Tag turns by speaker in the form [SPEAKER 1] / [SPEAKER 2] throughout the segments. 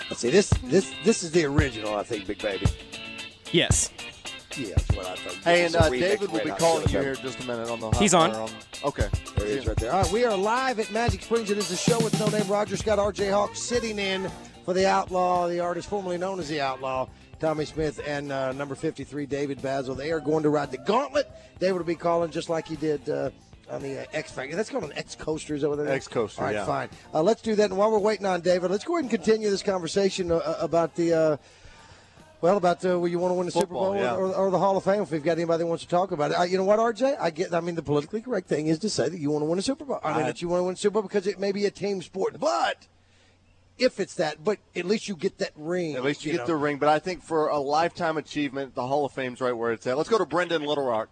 [SPEAKER 1] Let's see, this is the original, I think, Big Baby.
[SPEAKER 2] Yes.
[SPEAKER 1] Yeah, that's what I thought.
[SPEAKER 3] Hey,
[SPEAKER 1] This
[SPEAKER 3] and
[SPEAKER 1] is a remix
[SPEAKER 3] David will
[SPEAKER 1] of
[SPEAKER 3] be
[SPEAKER 1] Red Hot
[SPEAKER 3] calling
[SPEAKER 1] Chili
[SPEAKER 3] you
[SPEAKER 1] Peppers.
[SPEAKER 3] here in just a minute on the
[SPEAKER 2] He's on.
[SPEAKER 3] Okay.
[SPEAKER 1] There he is right there. All right, we are live at Magic Springs. It is the show with No Name. Roger Scott, RJ Hawk sitting in for the Outlaw, the artist formerly known as the Outlaw, Tommy Smith, and number 53, David Basil. They are going to ride the gauntlet. David will be calling just like he did on the X Factor. That's called an X Coaster, is that what that is?
[SPEAKER 3] X Coaster,
[SPEAKER 1] All right,
[SPEAKER 3] yeah.
[SPEAKER 1] fine. Let's do that. And while we're waiting on David, let's go ahead and continue this conversation about the about will you want to win the Super
[SPEAKER 3] Football,
[SPEAKER 1] Bowl
[SPEAKER 3] yeah.
[SPEAKER 1] or the Hall of Fame if we've got anybody that wants to talk about it. You know what, RJ? I mean, the politically correct thing is to say that you want to win a Super Bowl. I mean, that you want to win a Super Bowl because it may be a team sport. But if it's that, but at least you get that ring.
[SPEAKER 3] At least you get the ring. But I think for a lifetime achievement, the Hall of Fame's right where it's at. Let's go to Brenda in Little Rock.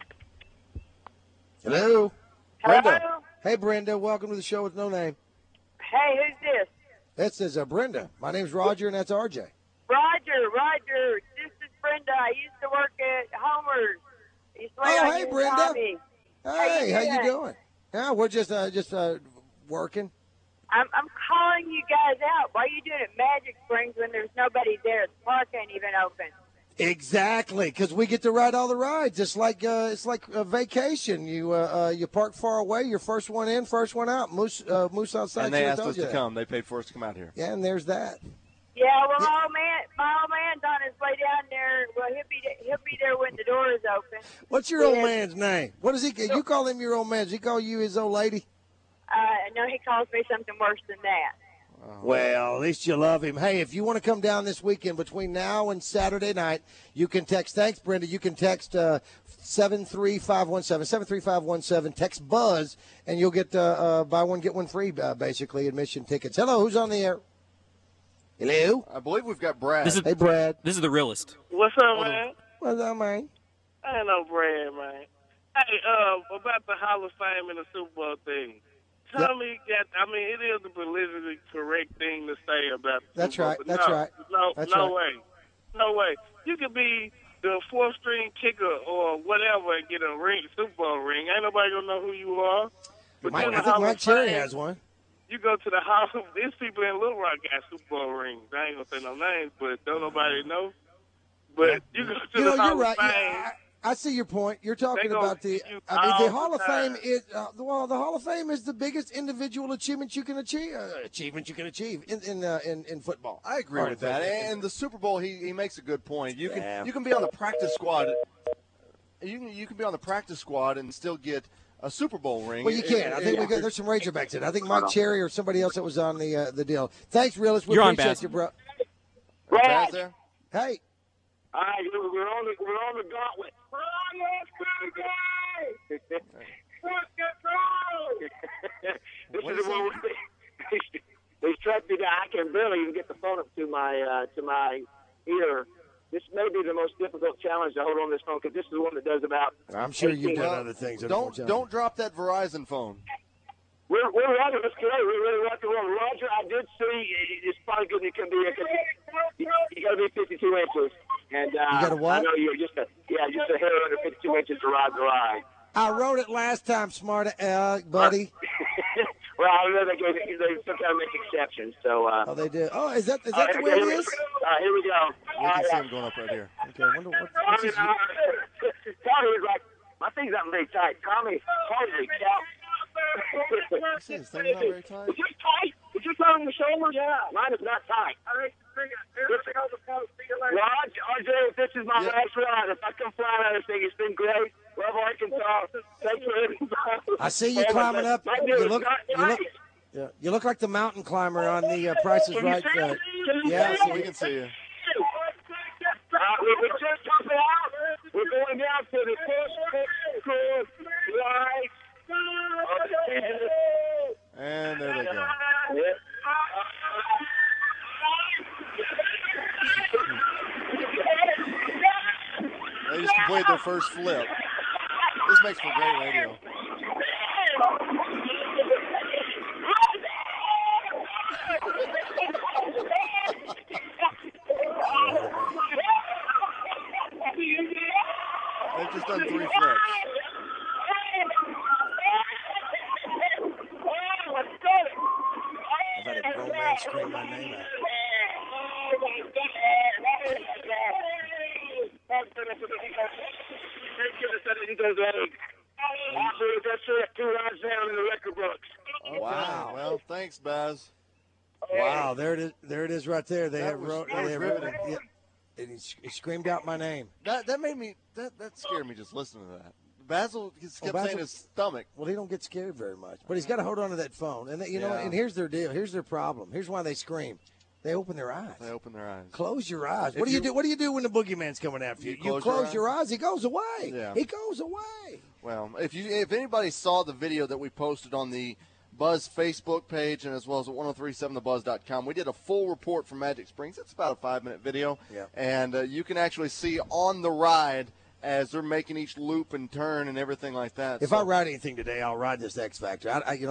[SPEAKER 1] Hello.
[SPEAKER 3] Brenda.
[SPEAKER 4] Hello?
[SPEAKER 1] Hey, Brenda. Welcome to the show with No Name.
[SPEAKER 4] Hey, who's this?
[SPEAKER 1] This is Brenda. My name's Roger, and that's RJ.
[SPEAKER 4] Roger. This is Brenda. I used to work at Homer's. I used to wait
[SPEAKER 1] Oh,
[SPEAKER 4] on
[SPEAKER 1] hey,
[SPEAKER 4] you and
[SPEAKER 1] Brenda.
[SPEAKER 4] Tommy.
[SPEAKER 1] Hey, how you
[SPEAKER 4] doing?
[SPEAKER 1] doing? Yeah, we're just working.
[SPEAKER 4] I'm calling you guys out. Why are you doing it at Magic Springs when there's nobody there? The park ain't even open.
[SPEAKER 1] Exactly, because we get to ride all the rides. It's like a vacation. You park far away. You're first one in, first one out. Moose outside.
[SPEAKER 3] And they
[SPEAKER 1] should have
[SPEAKER 3] asked
[SPEAKER 1] told
[SPEAKER 3] us
[SPEAKER 1] you
[SPEAKER 3] to
[SPEAKER 1] that.
[SPEAKER 3] come. They paid for us to come out here.
[SPEAKER 1] Yeah, and there's that.
[SPEAKER 4] Yeah, well, my old man's on his way down there. Well, he'll be there when the door is open.
[SPEAKER 1] What's your old man's name? What does he? You call him your old man? Does he call you his old lady?
[SPEAKER 4] No, he calls me something worse than that.
[SPEAKER 1] Well, at least you love him. Hey, if you want to come down this weekend between now and Saturday night, you can text. Thanks, Brenda. You can text 73517 73517. Text Buzz, and you'll get buy one get one free. Basically, admission tickets. Hello, who's on the air? Hello.
[SPEAKER 3] I believe we've got Brad.
[SPEAKER 1] Hey, Brad.
[SPEAKER 2] This is the realest.
[SPEAKER 5] What's up, man?
[SPEAKER 1] What's up, man?
[SPEAKER 5] I ain't no Brad, man. Hey, about the Hall of Fame and the Super Bowl thing. Tommy it is the politically correct thing to say about the
[SPEAKER 1] That's
[SPEAKER 5] Super Bowl,
[SPEAKER 1] right.
[SPEAKER 5] but
[SPEAKER 1] That's
[SPEAKER 5] no,
[SPEAKER 1] right.
[SPEAKER 5] No,
[SPEAKER 1] That's
[SPEAKER 5] no
[SPEAKER 1] right.
[SPEAKER 5] way. No way. You could be the fourth string kicker or whatever and get a ring, Super Bowl ring. Ain't nobody gonna know who you are. But
[SPEAKER 1] I
[SPEAKER 5] then the
[SPEAKER 1] think
[SPEAKER 5] Hall
[SPEAKER 1] Mike
[SPEAKER 5] of
[SPEAKER 1] Cherry
[SPEAKER 5] Fame,
[SPEAKER 1] has one.
[SPEAKER 5] You go to the Hall of these people in Little Rock got Super Bowl rings. I ain't gonna say no names, but don't nobody know. But you go to
[SPEAKER 1] You
[SPEAKER 5] the
[SPEAKER 1] know,
[SPEAKER 5] Hall
[SPEAKER 1] you're
[SPEAKER 5] of
[SPEAKER 1] right.
[SPEAKER 5] Fame.
[SPEAKER 1] Yeah, I see your point. You're talking
[SPEAKER 5] They gonna
[SPEAKER 1] about the.
[SPEAKER 5] see you
[SPEAKER 1] I mean, the
[SPEAKER 5] all
[SPEAKER 1] Hall
[SPEAKER 5] the
[SPEAKER 1] of Fame
[SPEAKER 5] time.
[SPEAKER 1] is the Hall of Fame is the biggest individual achievement you can achieve. In football.
[SPEAKER 3] I agree
[SPEAKER 1] Or
[SPEAKER 3] with
[SPEAKER 1] in
[SPEAKER 3] that.
[SPEAKER 1] football.
[SPEAKER 3] And the Super Bowl, he makes a good point. You
[SPEAKER 1] Yeah.
[SPEAKER 3] can be on the practice squad. You can be on the practice squad and still get a Super Bowl ring.
[SPEAKER 1] Well, you can. I think there's some Razorbacks in it. I think Mike Cherry or somebody else that was on the deal. Thanks, Realist. We
[SPEAKER 2] You're on,
[SPEAKER 1] appreciate
[SPEAKER 2] Baz.
[SPEAKER 1] you, bro.
[SPEAKER 3] Baz there?
[SPEAKER 1] Hey.
[SPEAKER 5] All right, we're on the gauntlet.
[SPEAKER 3] What
[SPEAKER 5] This
[SPEAKER 3] is
[SPEAKER 5] is the one they strapped me down. I can barely even get the phone up to my ear. This may be the most difficult challenge to hold on this phone because this is the one that does about.
[SPEAKER 1] I'm sure you've
[SPEAKER 5] 18.
[SPEAKER 1] done other things. that are more challenging.
[SPEAKER 3] Don't drop that Verizon phone.
[SPEAKER 5] We're ready. Let's go. We're ready to rock and roll. Roger, I did see it's probably good it can be. You got to be 52 inches, and
[SPEAKER 1] You gotta what?
[SPEAKER 5] I know you're just a hair under 52 inches to ride the ride.
[SPEAKER 1] I wrote it last time, smart buddy.
[SPEAKER 5] Well, I know they sometimes make exceptions. So.
[SPEAKER 1] Oh, they did. Oh, is that the way it is?
[SPEAKER 5] Here we go.
[SPEAKER 3] We can see him going up right here.
[SPEAKER 1] Okay, I wonder what's his.
[SPEAKER 5] Tommy is like, my thing's not very tight. Tommy, hardly count.
[SPEAKER 3] His thing's not very tight.
[SPEAKER 5] Is yours tight? Is yours tight on the shoulder? Yeah. Mine is not tight. Raj, RJ, this is my last ride. If I come flying out of this thing, it's been great. Love Arkansas. Thanks for everything.
[SPEAKER 1] I see you climbing up. You look like the mountain climber on the Price is Right. Yeah,
[SPEAKER 3] So we can see you.
[SPEAKER 5] We're just jumping out. We're going down to the first light.
[SPEAKER 3] And there they go. They just completed their first flip. This makes for great radio. They've just done 3 flips.
[SPEAKER 1] I've had a grown man scream my name out. Wow.
[SPEAKER 3] Well, thanks, Baz.
[SPEAKER 1] Wow, there it is. There it is, right there. They
[SPEAKER 3] That
[SPEAKER 1] have
[SPEAKER 3] was-
[SPEAKER 1] wrote.
[SPEAKER 3] that was
[SPEAKER 1] They have
[SPEAKER 3] riveting.
[SPEAKER 1] yeah, and he screamed out my name.
[SPEAKER 3] That made me that scared me just listening to that. Basil just kept
[SPEAKER 1] Basil-
[SPEAKER 3] saying his stomach.
[SPEAKER 1] Well, he don't get scared very much, but he's got to hold on to that phone. And you know,
[SPEAKER 3] Yeah.
[SPEAKER 1] and here's their deal. Here's their problem. Here's why they scream. They open their eyes.
[SPEAKER 3] They open their eyes.
[SPEAKER 1] Close your eyes.
[SPEAKER 3] If
[SPEAKER 1] What do you
[SPEAKER 3] you-
[SPEAKER 1] do? What do you do when the boogeyman's coming after you?
[SPEAKER 3] You
[SPEAKER 1] You
[SPEAKER 3] close
[SPEAKER 1] close
[SPEAKER 3] your
[SPEAKER 1] your eyes. He goes away.
[SPEAKER 3] Yeah.
[SPEAKER 1] He goes away.
[SPEAKER 3] Well, if anybody saw the video that we posted on the Buzz Facebook page and as well as at 1037thebuzz.com, we did a full report from Magic Springs. It's about a 5-minute video,
[SPEAKER 1] Yeah.
[SPEAKER 3] and you can actually see on the ride as they're making each loop and turn and everything like that.
[SPEAKER 1] If
[SPEAKER 3] So
[SPEAKER 1] I ride anything today, I'll ride this X Factor.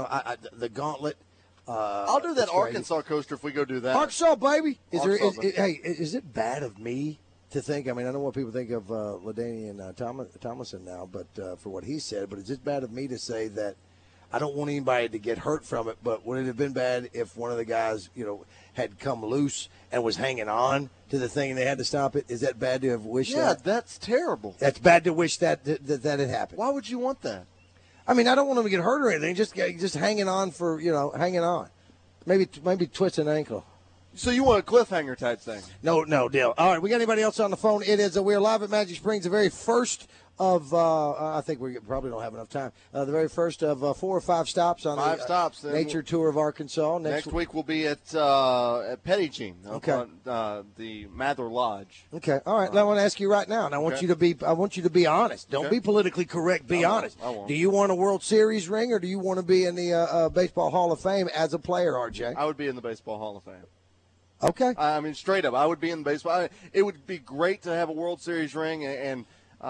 [SPEAKER 1] The gauntlet.
[SPEAKER 3] I'll do that
[SPEAKER 1] it's crazy.
[SPEAKER 3] Arkansas coaster if we go do that.
[SPEAKER 1] Arkansas, baby.
[SPEAKER 3] Arkansas.
[SPEAKER 1] Is it bad of me to think? I mean, I know what people think of LaDainian Tomlinson now, but for what he said. But is it bad of me to say that I don't want anybody to get hurt from it? But would it have been bad if one of the guys, had come loose and was hanging on to the thing and they had to stop it? Is that bad to have wished
[SPEAKER 3] Yeah,
[SPEAKER 1] that?
[SPEAKER 3] that's terrible.
[SPEAKER 1] That's bad to wish that had happened.
[SPEAKER 3] Why would you want that?
[SPEAKER 1] I mean, I don't want them to get hurt or anything. Just hanging on for hanging on. Maybe twist an ankle.
[SPEAKER 3] So you want a cliffhanger type thing?
[SPEAKER 1] No deal. All right, we got anybody else on the phone? It is we're live at Magic Springs, the very first of I think we probably don't have enough time. The very first of 4 or 5 stops on
[SPEAKER 3] 5
[SPEAKER 1] the
[SPEAKER 3] stops.
[SPEAKER 1] nature tour of Arkansas.
[SPEAKER 3] Next week we'll be at Petty Jean,
[SPEAKER 1] Okay.
[SPEAKER 3] the Mather Lodge.
[SPEAKER 1] Okay. All right. Now I want to ask you right now, and I want
[SPEAKER 3] Okay.
[SPEAKER 1] you to be honest. Don't
[SPEAKER 3] Okay.
[SPEAKER 1] be politically correct. Be
[SPEAKER 3] I won't.
[SPEAKER 1] honest.
[SPEAKER 3] I won't.
[SPEAKER 1] Do you want a World Series ring, or do you want to be in the Baseball Hall of Fame as a player, RJ?
[SPEAKER 3] I would be in the Baseball Hall of Fame.
[SPEAKER 1] Okay.
[SPEAKER 3] I mean, straight up, I would be in baseball. It would be great to have a World Series ring, and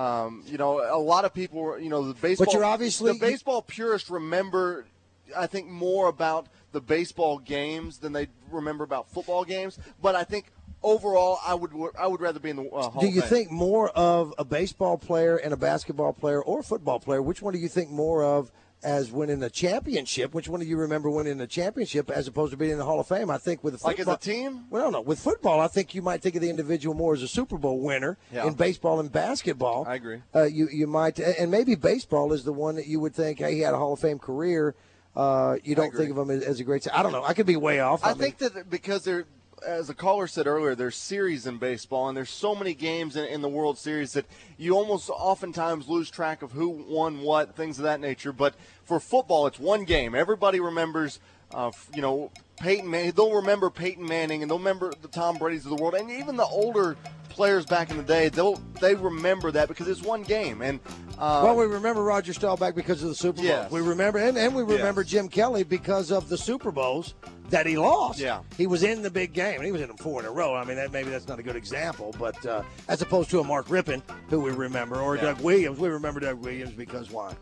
[SPEAKER 3] a lot of people, the baseball.
[SPEAKER 1] But you're obviously-
[SPEAKER 3] the baseball purists remember, I think, more about the baseball games than they remember about football games. But I think overall, I would rather be in the Hall
[SPEAKER 1] Do
[SPEAKER 3] of
[SPEAKER 1] you
[SPEAKER 3] Fame.
[SPEAKER 1] think more of a baseball player and a basketball player or a football player? Which one do you think more of as winning a championship? Which one do you remember winning a championship as opposed to being in the Hall of Fame? I think with the
[SPEAKER 3] Like
[SPEAKER 1] football,
[SPEAKER 3] as a team?
[SPEAKER 1] Well, no. With football, I think you might think of the individual more as a Super Bowl winner.
[SPEAKER 3] Yeah.
[SPEAKER 1] In baseball and basketball,
[SPEAKER 3] I agree.
[SPEAKER 1] You might, and maybe baseball is the one that you would think, hey, he had a Hall of Fame career. You don't think of him as a great. I don't know. I could be way off.
[SPEAKER 3] I think that because there, as a caller said earlier, there's series in baseball, and there's so many games in the World Series that you almost oftentimes lose track of who won what, things of that nature. But for football, it's one game. Everybody remembers, Peyton Manning. They'll remember Peyton Manning, and they'll remember the Tom Brady's of the world, and even the older players back in the day. They remember that because it's one game. And
[SPEAKER 1] well, we remember Roger Staubach because of the Super Bowl.
[SPEAKER 3] Yes.
[SPEAKER 1] We remember, and we remember Jim Kelly because of the Super Bowls that he lost.
[SPEAKER 3] Yeah.
[SPEAKER 1] He was in the big game, and he was in them 4 in a row. I mean, maybe that's not a good example, but as opposed to a Mark Rippon, who we remember, or
[SPEAKER 3] Yeah.
[SPEAKER 1] Doug Williams. We remember Doug Williams because why?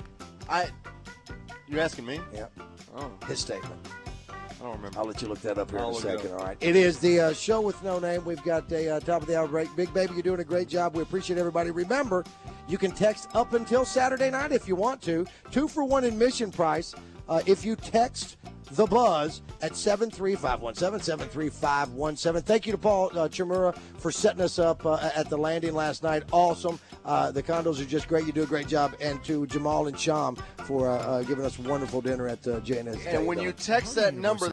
[SPEAKER 3] You asking me?
[SPEAKER 1] Yeah.
[SPEAKER 3] Oh,
[SPEAKER 1] His statement.
[SPEAKER 3] I don't remember.
[SPEAKER 1] I'll let you look that up here in
[SPEAKER 3] I'll
[SPEAKER 1] a
[SPEAKER 3] look it
[SPEAKER 1] second.
[SPEAKER 3] up.
[SPEAKER 1] All right. It is the show with no name. We've got a top of the hour break. Big Baby, you're doing a great job. We appreciate everybody. Remember, you can text up until Saturday night if you want to. 2-for-1 admission price if you text The Buzz at 73517. Thank you to Paul Chimura for setting us up at the landing last night. Awesome. The condos are just great. You do a great job. And to Jamal and Sham for giving us a wonderful dinner at JNS.
[SPEAKER 3] And when you text that number,